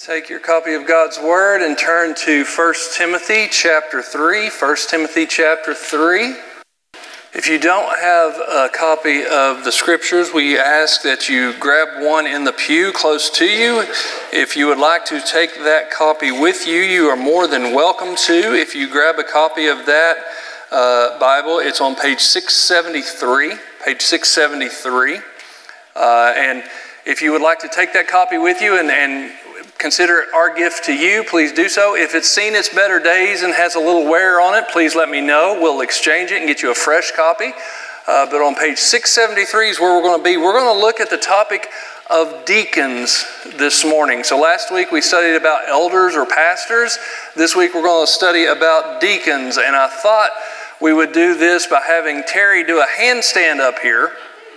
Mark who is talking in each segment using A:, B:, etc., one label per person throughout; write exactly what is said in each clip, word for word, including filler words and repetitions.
A: Take your copy of God's Word and turn to First Timothy chapter three. First Timothy chapter three. If you don't have a copy of the Scriptures, we ask that you grab one in the pew close to you. If you would like to take that copy with you, you are more than welcome to. If you grab a copy of that uh, Bible, it's on page six seventy-three. Page six seventy-three. Uh, and if you would like to take that copy with you and, and consider it our gift to you, please do so. If it's seen its better days and has a little wear on it, please let me know. We'll exchange it and get you a fresh copy. Uh, but on page six seventy-three is where we're going to be. We're going to look at the topic of deacons this morning. So last week we studied about elders or pastors. This week we're going to study about deacons. And I thought we would do this by having Terry do a handstand up here.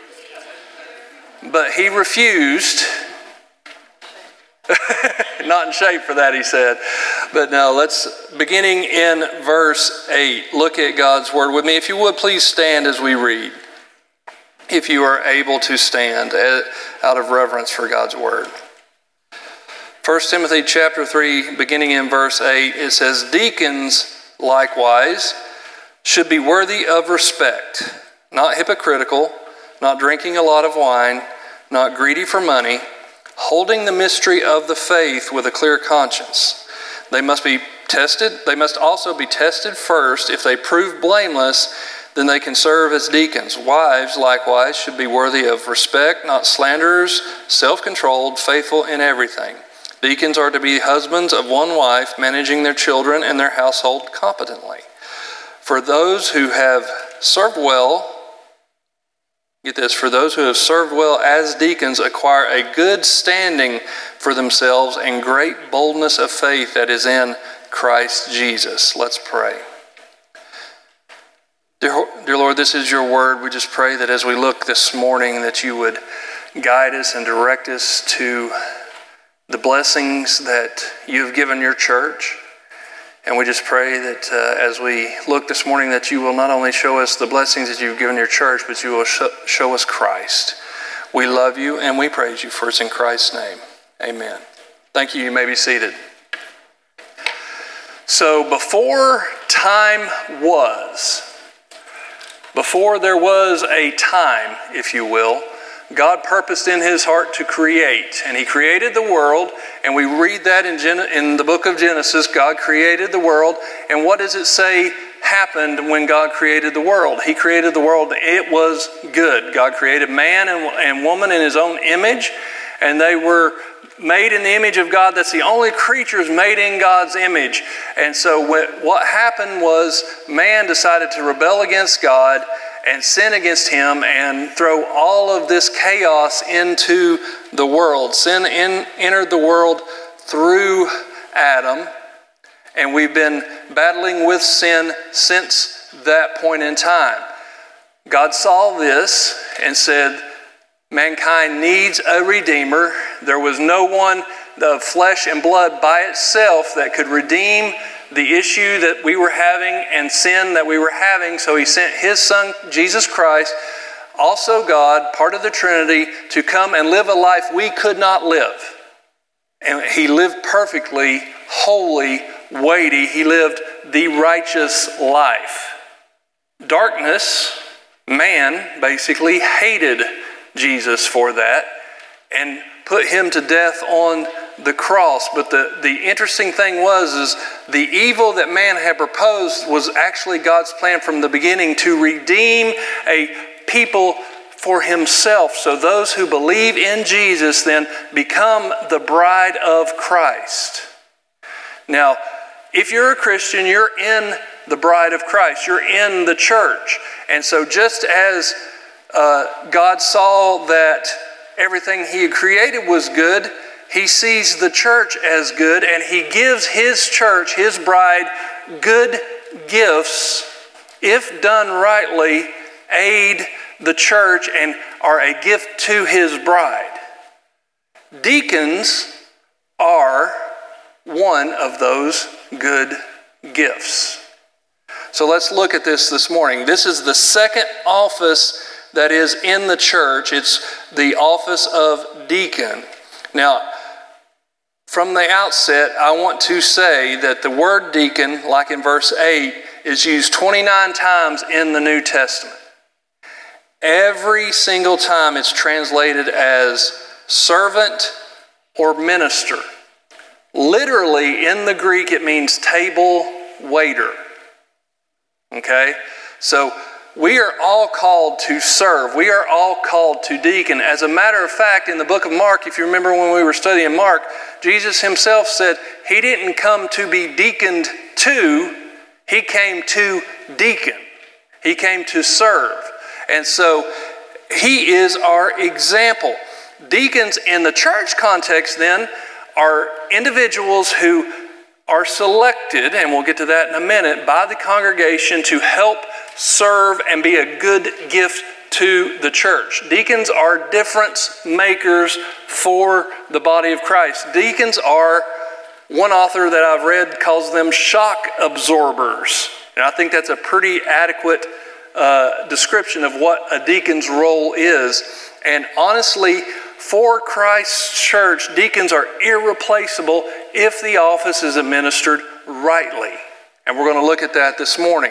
A: But he refused. Not in shape for that, he said. But no, let's, beginning in verse eight, look at God's Word with me. If you would, please stand as we read. If you are able to stand out of reverence for God's Word. First Timothy chapter three, beginning in verse eight, it says, "Deacons, likewise, should be worthy of respect, not hypocritical, not drinking a lot of wine, not greedy for money, holding the mystery of the faith with a clear conscience. They must be tested. They must also be tested first. If they prove blameless, then they can serve as deacons. Wives, likewise, should be worthy of respect, not slanderers, self-controlled, faithful in everything. Deacons are to be husbands of one wife, managing their children and their household competently. For those who have served well, Get this, for those who have served well as deacons acquire a good standing for themselves and great boldness of faith that is in Christ Jesus." Let's pray. Dear, dear Lord, this is your word. We just pray that as we look this morning that you would guide us and direct us to the blessings that you have given your church. And we just pray that uh, as we look this morning that you will not only show us the blessings that you've given your church, but you will sh- show us Christ. We love you and we praise you, for it's in Christ's name. Amen. Thank you. You may be seated. So before time was, before there was a time, if you will, God purposed in his heart to create, and he created the world, and we read that in, Gen- in the book of Genesis. God created the world, and what does it say happened when God created the world? He created the world, it was good. God created man and, and woman in his own image, and they were made in the image of God. That's the only creatures made in God's image. And so what happened was man decided to rebel against God and sin against him and throw all of this chaos into the world. Sin in, entered the world through Adam, and we've been battling with sin since that point in time. God saw this and said, mankind needs a redeemer. There was no one of flesh and blood by itself that could redeem the issue that we were having and sin that we were having. So he sent his son, Jesus Christ, also God, part of the Trinity, to come and live a life we could not live. And he lived perfectly, holy, weighty. He lived the righteous life. Darkness, man, basically hated Jesus for that and put him to death on the cross. But the, the interesting thing was is the evil that man had proposed was actually God's plan from the beginning to redeem a people for himself. So those who believe in Jesus then become the bride of Christ. Now, if you're a Christian, you're in the bride of Christ. You're in the church. And so just as uh, God saw that everything he had created was good, he sees the church as good, and he gives his church, his bride, good gifts, if done rightly, aid the church and are a gift to his bride. Deacons are one of those good gifts. So let's look at this this morning. This is the second office that is in the church. It's the office of deacon. Now, from the outset, I want to say that the word deacon, like in verse eight, is used twenty-nine times in the New Testament. Every single time it's translated as servant or minister. Literally, in the Greek, it means table waiter. Okay? So, we are all called to serve. We are all called to deacon. As a matter of fact, in the book of Mark, if you remember when we were studying Mark, Jesus himself said he didn't come to be deaconed to, he came to deacon. He came to serve. And so he is our example. Deacons in the church context then are individuals who are selected, and we'll get to that in a minute, by the congregation to help serve and be a good gift to the church. Deacons are difference makers for the body of Christ. Deacons are, one author that I've read calls them shock absorbers. And I think that's a pretty adequate uh, description of what a deacon's role is. And honestly, for Christ's church, deacons are irreplaceable if the office is administered rightly. And we're going to look at that this morning.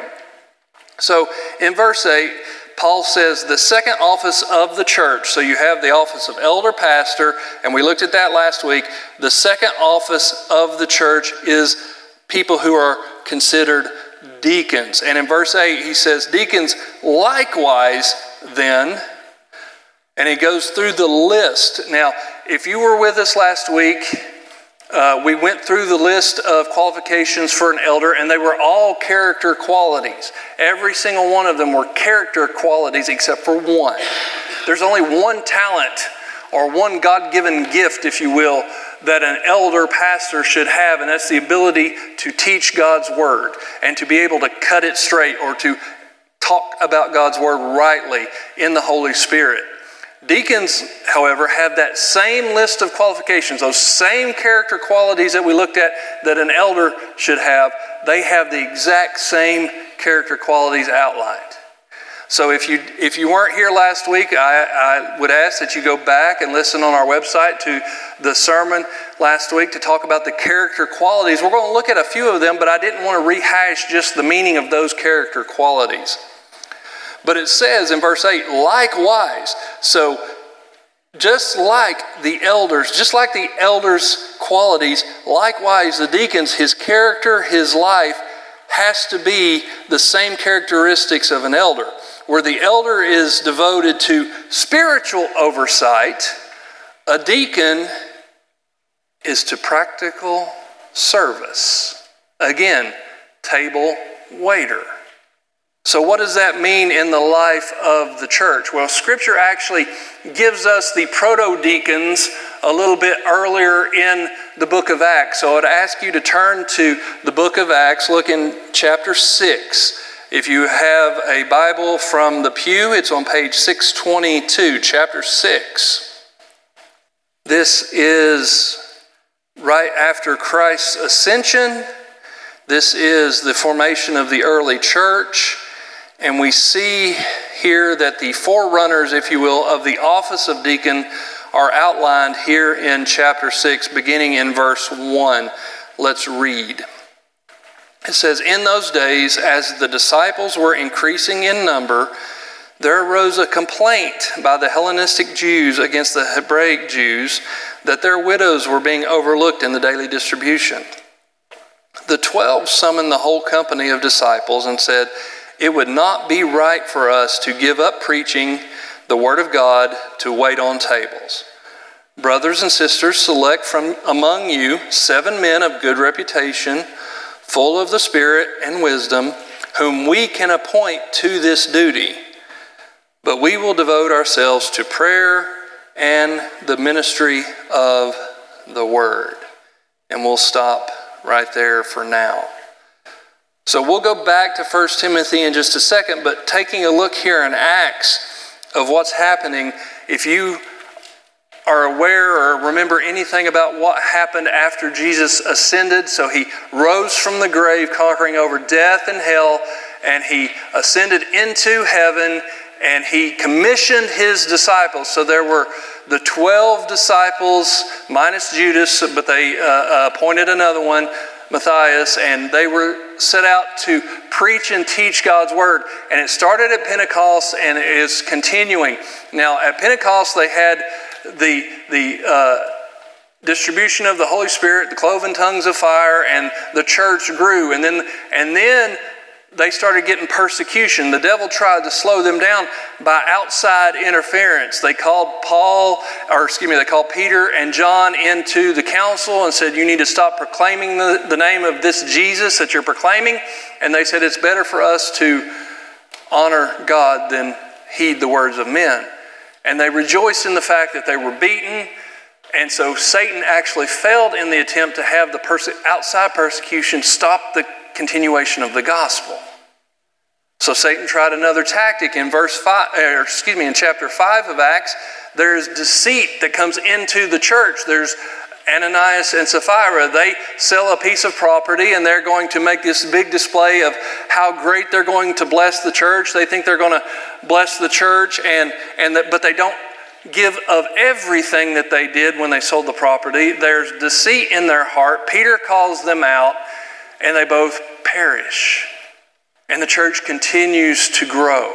A: So in verse eight, Paul says the second office of the church. So you have the office of elder pastor, and we looked at that last week. The second office of the church is people who are considered deacons. And in verse eight, he says, deacons likewise then. And he goes through the list. Now, if you were with us last week, uh, we went through the list of qualifications for an elder, and they were all character qualities. Every single one of them were character qualities except for one. There's only one talent or one God-given gift, if you will, that an elder pastor should have, and that's the ability to teach God's word and to be able to cut it straight or to talk about God's word rightly in the Holy Spirit. Deacons, however, have that same list of qualifications, those same character qualities that we looked at that an elder should have. They have the exact same character qualities outlined. So if you if you weren't here last week, I, I would ask that you go back and listen on our website to the sermon last week to talk about the character qualities. We're going to look at a few of them, but I didn't want to rehash just the meaning of those character qualities. But it says in verse eight, likewise. So just like the elders, just like the elders' qualities, likewise the deacons, his character, his life has to be the same characteristics of an elder. Where the elder is devoted to spiritual oversight, a deacon is to practical service. Again, table waiter. So what does that mean in the life of the church? Well, Scripture actually gives us the proto-deacons a little bit earlier in the book of Acts. So I'd ask you to turn to the book of Acts, look in chapter six. If you have a Bible from the pew, it's on page six twenty-two, chapter six. This is right after Christ's ascension. This is the formation of the early church. And we see here that the forerunners, if you will, of the office of deacon are outlined here in chapter six, beginning in verse one. Let's read. It says, in those days, as the disciples were increasing in number, there arose a complaint by the Hellenistic Jews against the Hebraic Jews that their widows were being overlooked in the daily distribution. The twelve summoned the whole company of disciples and said, it would not be right for us to give up preaching the word of God to wait on tables. Brothers and sisters, select from among you seven men of good reputation, full of the Spirit and wisdom, whom we can appoint to this duty. But we will devote ourselves to prayer and the ministry of the word. And we'll stop right there for now. So we'll go back to First Timothy in just a second, but taking a look here in Acts of what's happening, if you are aware or remember anything about what happened after Jesus ascended, so he rose from the grave, conquering over death and hell, and he ascended into heaven, and he commissioned his disciples. So there were the twelve disciples minus Judas, but they uh, appointed another one, Matthias, and they were set out to preach and teach God's word. And it started at Pentecost and it is continuing. Now at Pentecost they had the the uh, distribution of the Holy Spirit, the cloven tongues of fire, and the church grew. And then and then they started getting persecution. The devil tried to slow them down by outside interference. They called Paul, or excuse me, they called Peter and John into the council and said, you need to stop proclaiming the, the name of this Jesus that you're proclaiming. And they said, it's better for us to honor God than heed the words of men. And they rejoiced in the fact that they were beaten. And so Satan actually failed in the attempt to have the perse- outside persecution stop the continuation of the gospel. So Satan tried another tactic in verse five, or excuse me, in chapter five of Acts. There is deceit that comes into the church. There's Ananias and Sapphira. They sell a piece of property and they're going to make this big display of how great they're going to bless the church. They think they're going to bless the church, and and that, but they don't give of everything that they did when they sold the property. There's deceit in their heart. Peter calls them out, and they both perish. And the church continues to grow.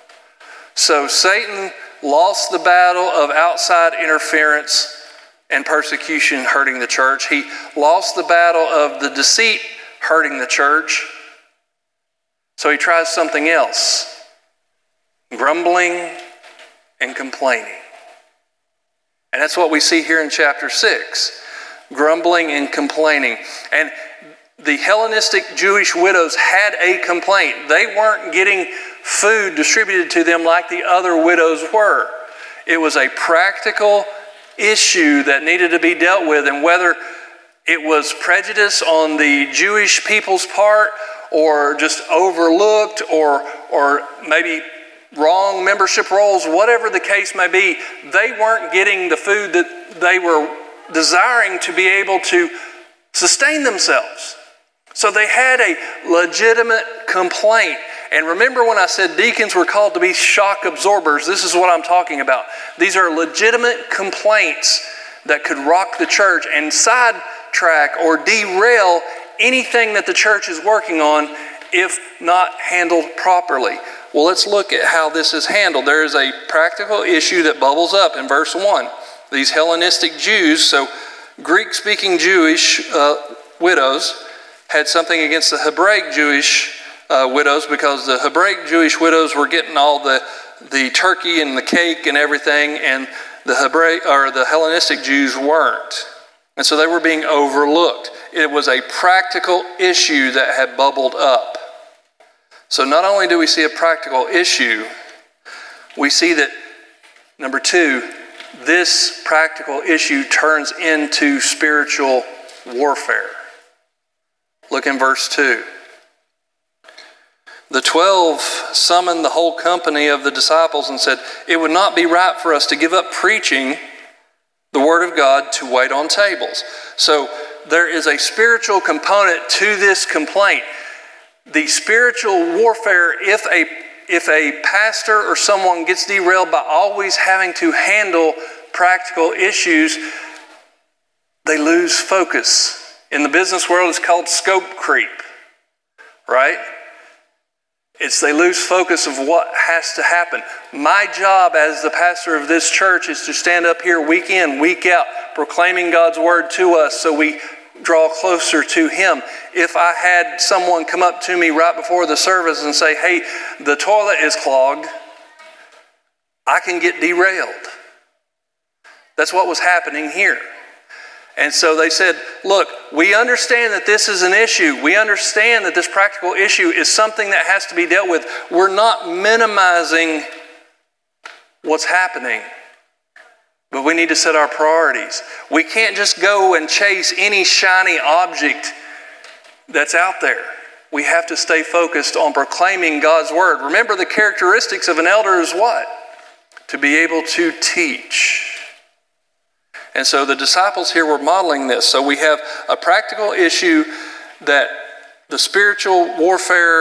A: So Satan lost the battle of outside interference and persecution hurting the church. He lost the battle of the deceit hurting the church. So he tries something else: grumbling and complaining. And that's what we see here in chapter six. Grumbling and complaining. And the Hellenistic Jewish widows had a complaint. They weren't getting food distributed to them like the other widows were. It was a practical issue that needed to be dealt with. And whether it was prejudice on the Jewish people's part, or just overlooked, or, or maybe wrong membership roles, whatever the case may be, they weren't getting the food that they were desiring to be able to sustain themselves. So they had a legitimate complaint. And remember when I said deacons were called to be shock absorbers, this is what I'm talking about. These are legitimate complaints that could rock the church and sidetrack or derail anything that the church is working on if not handled properly. Well, let's look at how this is handled. There is a practical issue that bubbles up in verse one. These Hellenistic Jews, so Greek-speaking Jewish uh, widows, had something against the Hebraic Jewish uh, widows, because the Hebraic Jewish widows were getting all the, the turkey and the cake and everything, and the Hebraic or the Hellenistic Jews weren't. And so they were being overlooked. It was a practical issue that had bubbled up. So not only do we see a practical issue, we see that, number two, this practical issue turns into spiritual warfare. Look in verse two. The twelve summoned the whole company of the disciples and said, it would not be right for us to give up preaching the word of God to wait on tables. So there is a spiritual component to this complaint. The spiritual warfare, if a if a pastor or someone gets derailed by always having to handle practical issues, they lose focus. In the business world, it's called scope creep, right? It's they lose focus of what has to happen. My job as the pastor of this church is to stand up here week in, week out, proclaiming God's word to us so we draw closer to Him. If I had someone come up to me right before the service and say, hey, the toilet is clogged, I can get derailed. That's what was happening here. And so they said, look, we understand that this is an issue. We understand that this practical issue is something that has to be dealt with. We're not minimizing what's happening, but we need to set our priorities. We can't just go and chase any shiny object that's out there. We have to stay focused on proclaiming God's word. Remember, the characteristics of an elder is what? To be able to teach. And so the disciples here were modeling this. So we have a practical issue that the spiritual warfare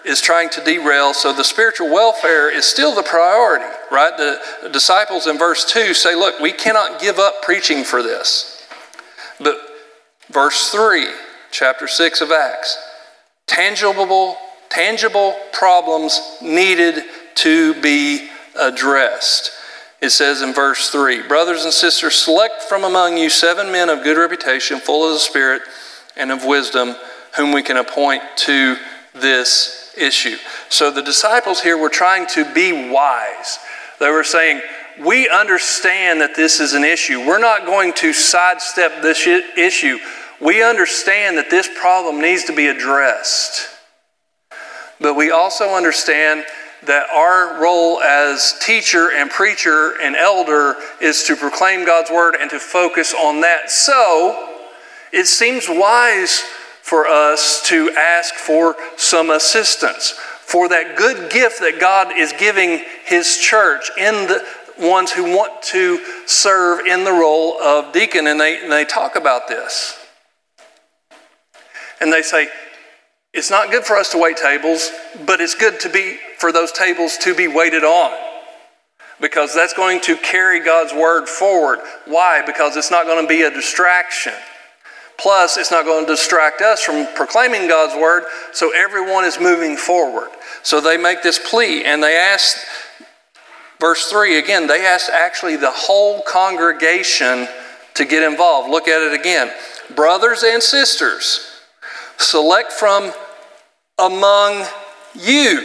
A: is trying to derail, so the spiritual welfare is still the priority, right? The disciples in verse two say, look, we cannot give up preaching for this. But verse three, chapter six of Acts, tangible, tangible problems needed to be addressed. It says in verse three, brothers and sisters, select from among you seven men of good reputation, full of the Spirit and of wisdom, whom we can appoint to this issue. So the disciples here were trying to be wise. They were saying, we understand that this is an issue. We're not going to sidestep this issue. We understand that this problem needs to be addressed. But we also understand that our role as teacher and preacher and elder is to proclaim God's word and to focus on that. So it seems wise for us to ask for some assistance, for that good gift that God is giving His church in the ones who want to serve in the role of deacon. And they, and they talk about this. And they say, it's not good for us to wait tables, but it's good to be for those tables to be waited on, because that's going to carry God's word forward. Why? Because it's not going to be a distraction. Plus, it's not going to distract us from proclaiming God's word, so everyone is moving forward. So they make this plea, and they ask, verse three, again, they asked actually the whole congregation to get involved. Look at it again. Brothers and sisters, select from among you.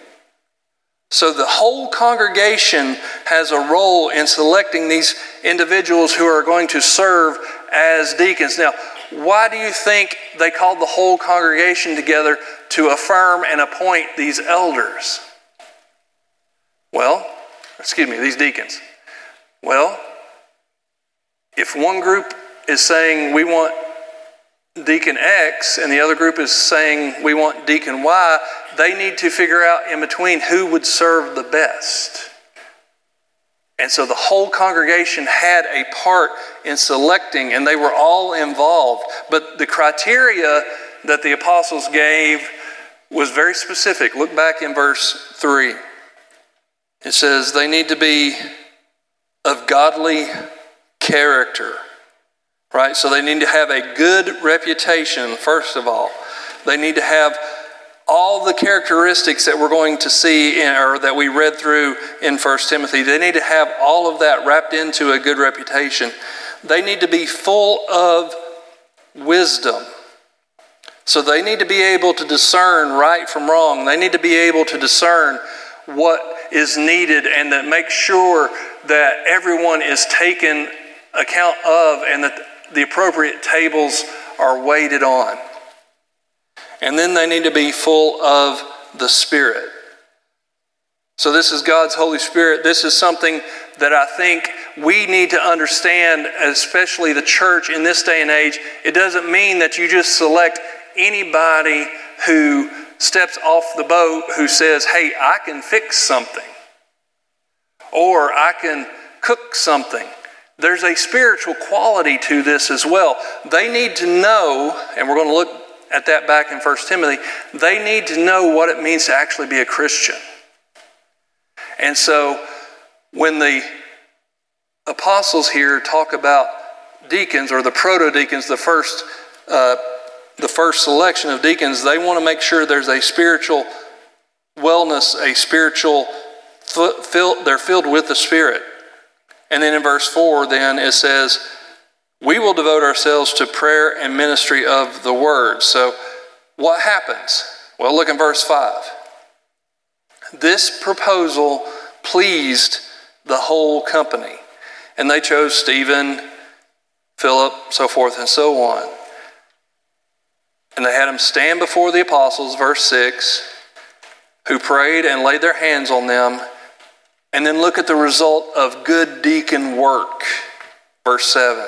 A: So the whole congregation has a role in selecting these individuals who are going to serve as deacons. Now, why do you think they called the whole congregation together to affirm and appoint these elders? Well, excuse me, these deacons. Well, if one group is saying we want Deacon X and the other group is saying we want Deacon Y, they need to figure out in between who would serve the best. And so the whole congregation had a part in selecting, and they were all involved. But the criteria that the apostles gave was very specific. Look back in verse three. It says they need to be of godly character. Right? So they need to have a good reputation, first of all. They need to have all the characteristics that we're going to see in, or that we read through in First Timothy. They need to have all of that wrapped into a good reputation. They need to be full of wisdom. So they need to be able to discern right from wrong. They need to be able to discern what is needed and to make sure that everyone is taken account of and that the appropriate tables are waited on. And then they need to be full of the Spirit. So this is God's Holy Spirit. This is something that I think we need to understand, especially the church in this day and age. It doesn't mean that you just select anybody who steps off the boat who says, hey, I can fix something, or I can cook something. There's a spiritual quality to this as well. They need to know, and we're going to look at that back in First Timothy, they need to know what it means to actually be a Christian. And so when the apostles here talk about deacons, or the proto-deacons, the first, uh, the first selection of deacons, they want to make sure there's a spiritual wellness, a spiritual, they're filled with the Spirit. And then in verse four, then it says, we will devote ourselves to prayer and ministry of the word. So what happens? Well, look in verse five. This proposal pleased the whole company. And they chose Stephen, Philip, so forth and so on. And they had them stand before the apostles, verse six, who prayed and laid their hands on them. And then look at the result of good deacon work. Verse seven.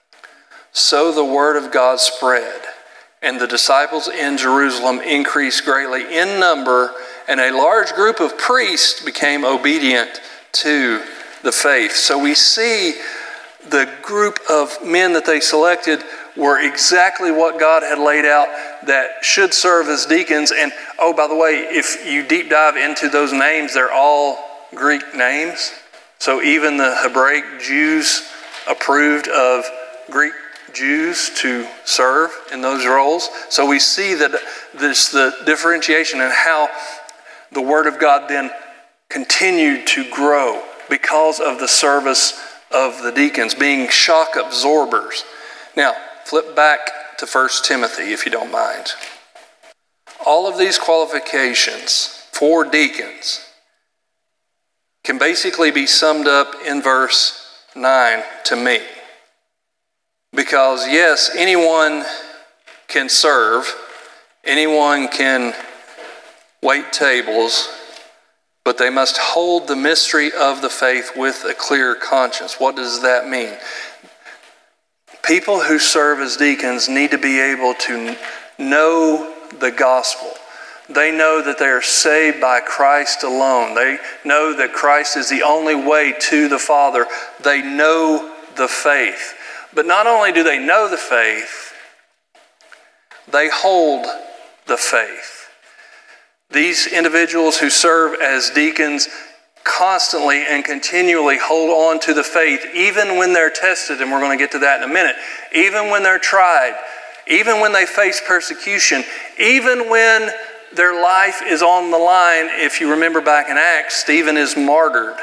A: So the word of God spread, and the disciples in Jerusalem increased greatly in number, and a large group of priests became obedient to the faith. So we see the group of men that they selected were exactly what God had laid out that should serve as deacons. And oh, by the way, if you deep dive into those names, they're all Greek names. So even the Hebraic Jews approved of Greek Jews to serve in those roles. So we see that this the differentiation and how the Word of God then continued to grow because of the service of the deacons being shock absorbers. Now, flip back to First Timothy if you don't mind. All of these qualifications for deacons can basically be summed up in verse nine to me. Because yes, anyone can serve, anyone can wait tables, but they must hold the mystery of the faith with a clear conscience. What does that mean? People who serve as deacons need to be able to know the gospel. They know that they are saved by Christ alone. They know that Christ is the only way to the Father. They know the faith. But not only do they know the faith, they hold the faith. These individuals who serve as deacons constantly and continually hold on to the faith, even when they're tested, and we're going to get to that in a minute, even when they're tried, even when they face persecution, even when their life is on the line. If you remember back in Acts, Stephen is martyred.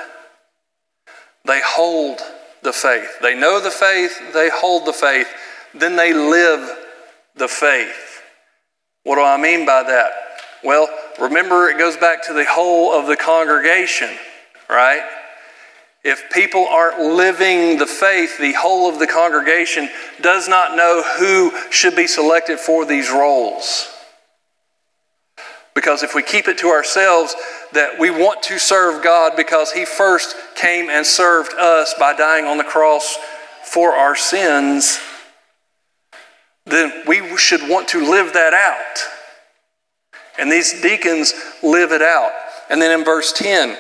A: They hold the faith. They know the faith, they hold the faith, then they live the faith. What do I mean by that? Well, remember, it goes back to the whole of the congregation, right? If people aren't living the faith, the whole of the congregation does not know who should be selected for these roles. Because if we keep it to ourselves that we want to serve God because He first came and served us by dying on the cross for our sins, then we should want to live that out. And these deacons live it out. And then in verse ten,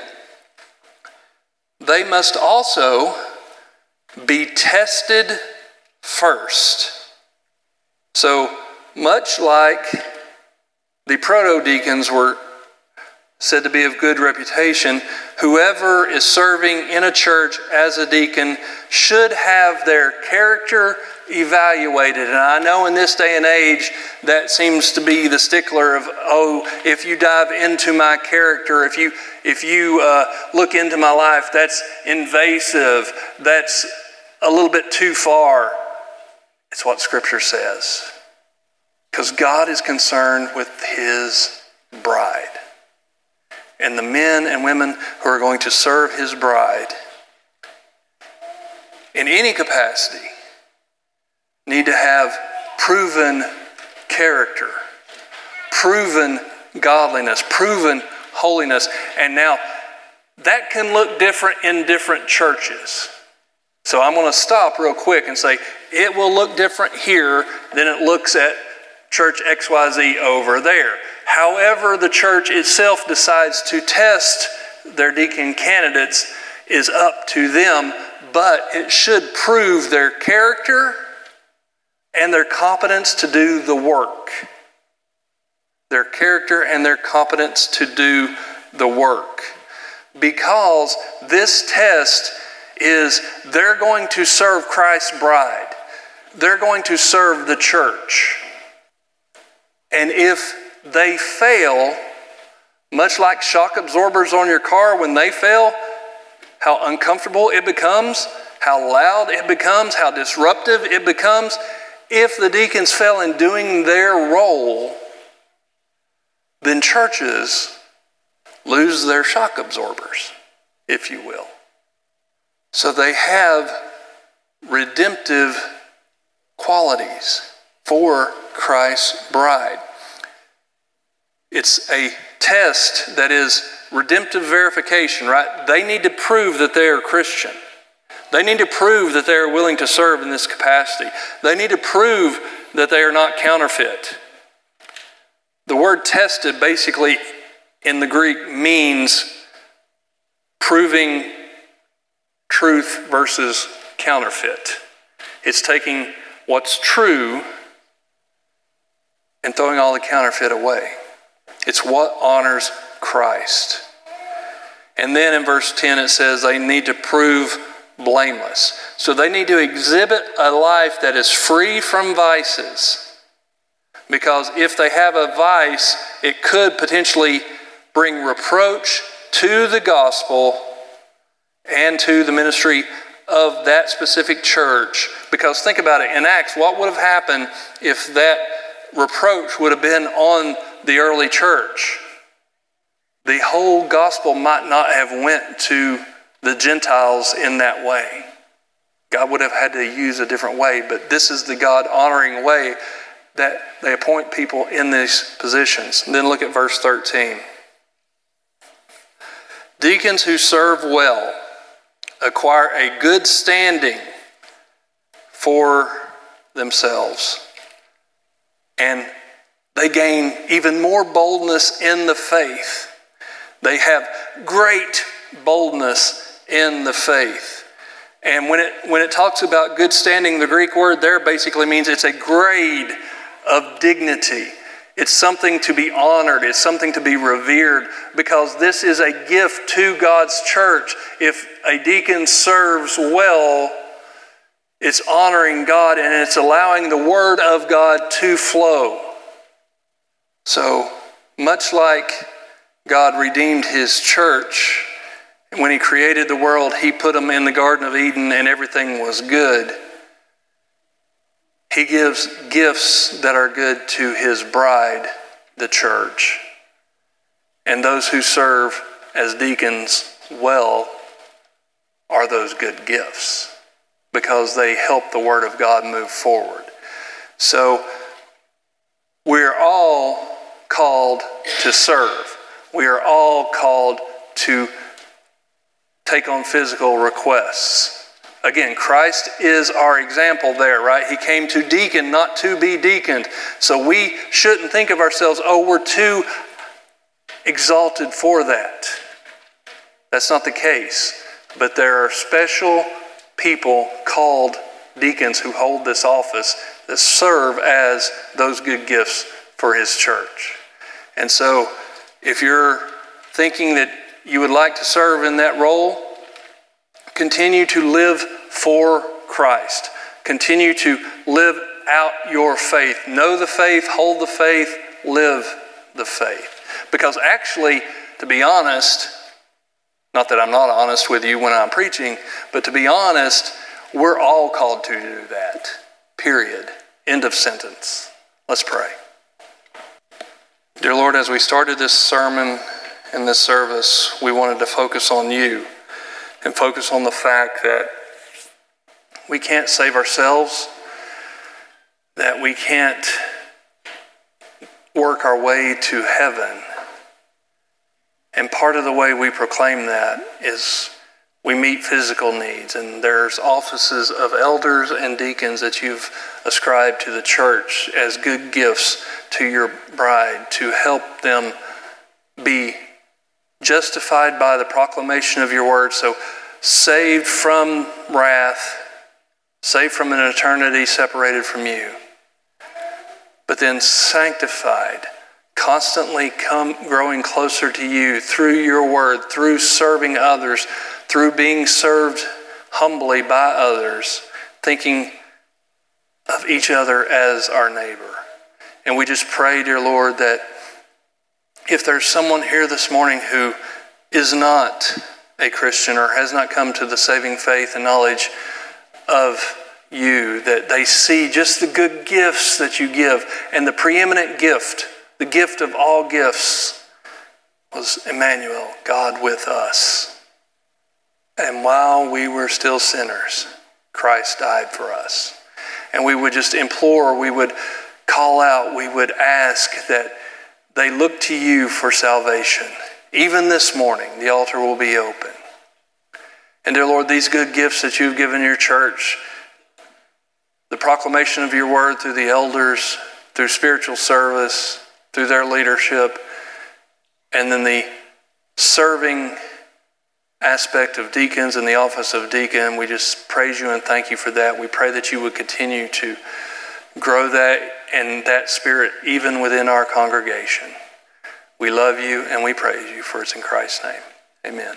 A: they must also be tested first. So much like the proto-deacons were said to be of good reputation, whoever is serving in a church as a deacon should have their character evaluated. And I know in this day and age that seems to be the stickler of, oh, if you dive into my character, if you if you uh, look into my life, that's invasive, that's a little bit too far. It's what Scripture says. Because God is concerned with His bride. And the men and women who are going to serve His bride in any capacity need to have proven character, proven godliness, proven holiness. And now, that can look different in different churches. So I'm going to stop real quick and say, it will look different here than it looks at Church X Y Z over there. However the church itself decides to test their deacon candidates is up to them, but it should prove their character and their competence to do the work. Their character and their competence to do the work. Because this test is they're going to serve Christ's bride. They're going to serve the church. And if they fail, much like shock absorbers on your car, when they fail, how uncomfortable it becomes, how loud it becomes, how disruptive it becomes. If the deacons fail in doing their role, then churches lose their shock absorbers, if you will. So they have redemptive qualities for Christ's bride. It's a test that is redemptive verification, right? They need to prove that they are Christian. They need to prove that they are willing to serve in this capacity. They need to prove that they are not counterfeit. The word tested basically in the Greek means proving truth versus counterfeit. It's taking what's true and throwing all the counterfeit away. It's what honors Christ. And then in verse ten it says they need to prove blameless. So they need to exhibit a life that is free from vices. Because if they have a vice, it could potentially bring reproach to the gospel and to the ministry of that specific church. Because think about it, in Acts, what would have happened if that reproach would have been on the early church? The whole gospel might not have went to the Gentiles in that way. God would have had to use a different way, but this is the God-honoring way that they appoint people in these positions. And then look at verse thirteen. Deacons who serve well acquire a good standing for themselves, and they gain even more boldness in the faith. They have great boldness in the faith. And when it when it talks about good standing, the Greek word there basically means it's a grade of dignity. It's something to be honored. It's something to be revered, because this is a gift to God's church. If a deacon serves well, it's honoring God and it's allowing the word of God to flow. So much like God redeemed his church, when he created the world, he put them in the Garden of Eden and everything was good. He gives gifts that are good to his bride, the church. And those who serve as deacons well are those good gifts, because they help the word of God move forward. So we're all called to serve. We are all called to take on physical requests. Again, Christ is our example there, right? He came to deacon, not to be deaconed. So we shouldn't think of ourselves, oh, we're too exalted for that. That's not the case. But there are special people called deacons who hold this office that serve as those good gifts for his church. And so if you're thinking that you would like to serve in that role, continue to live for Christ. Continue to live out your faith. Know the faith, hold the faith, live the faith. Because actually, to be honest, not that I'm not honest with you when I'm preaching, but to be honest, we're all called to do that. Period. End of sentence. Let's pray. Dear Lord, as we started this sermon and this service, we wanted to focus on you and focus on the fact that we can't save ourselves, that we can't work our way to heaven. And part of the way we proclaim that is we meet physical needs. And there's offices of elders and deacons that you've ascribed to the church as good gifts to your bride to help them be justified by the proclamation of your word. So saved from wrath, saved from an eternity separated from you, but then sanctified, constantly come growing closer to you through your word, through serving others, through being served humbly by others, thinking of each other as our neighbor. And we just pray, dear Lord, that if there's someone here this morning who is not a Christian or has not come to the saving faith and knowledge of you, that they see just the good gifts that you give, and the preeminent gift, the gift of all gifts, was Emmanuel, God with us. And while we were still sinners, Christ died for us. And we would just implore, we would call out, we would ask that they look to you for salvation. Even this morning, the altar will be open. And dear Lord, these good gifts that you've given your church, the proclamation of your word through the elders, through spiritual service, through their leadership, and then the serving aspect of deacons and the office of deacon. We just praise you and thank you for that. We pray that you would continue to grow that and that spirit even within our congregation. We love you and we praise you, for it's in Christ's name. Amen.